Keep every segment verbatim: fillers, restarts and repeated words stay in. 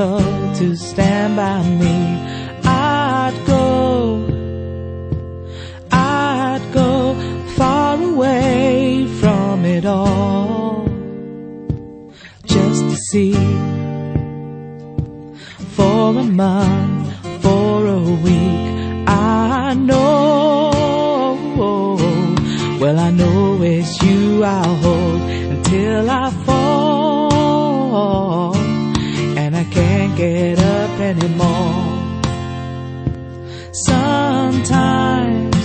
typical to stand by me. I'd go, I'd go far away from it all, just to see, for a month, for a week. I know, well I know it's you I'll hold until I fall, and I can't get up anymore. Sometimes,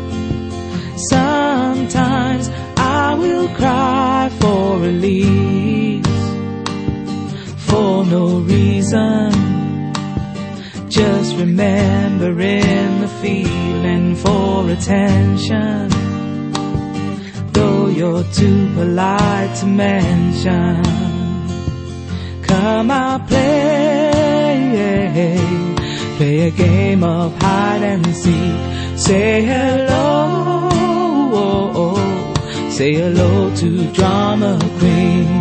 sometimes I will cry for release, for no reason, just remembering the feeling, for attention, though you're too polite to mention. Come I'll play, play a game of hide and seek. Say hello, say hello to drama queen.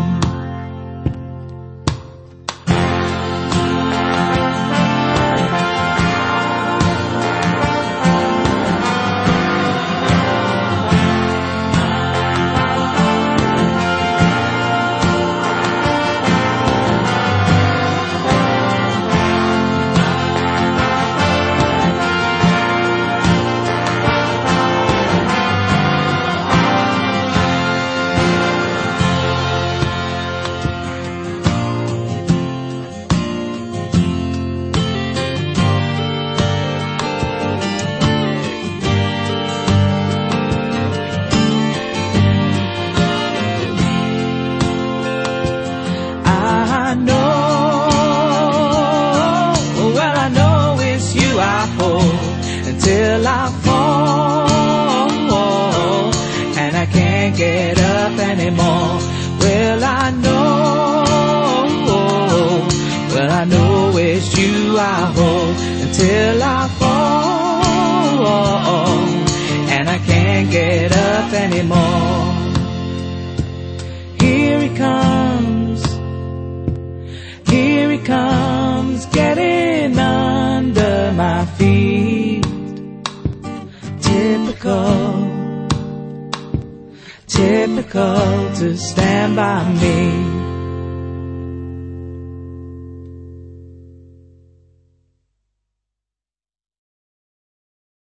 I know, well I know it's you I hold until I fall, and I can't get up anymore. Well I know, well I know it's you I hold until I fall, and I can't get up anymore. Here he comes, here he comes, getting under my feet. Typical, typical to stand by me.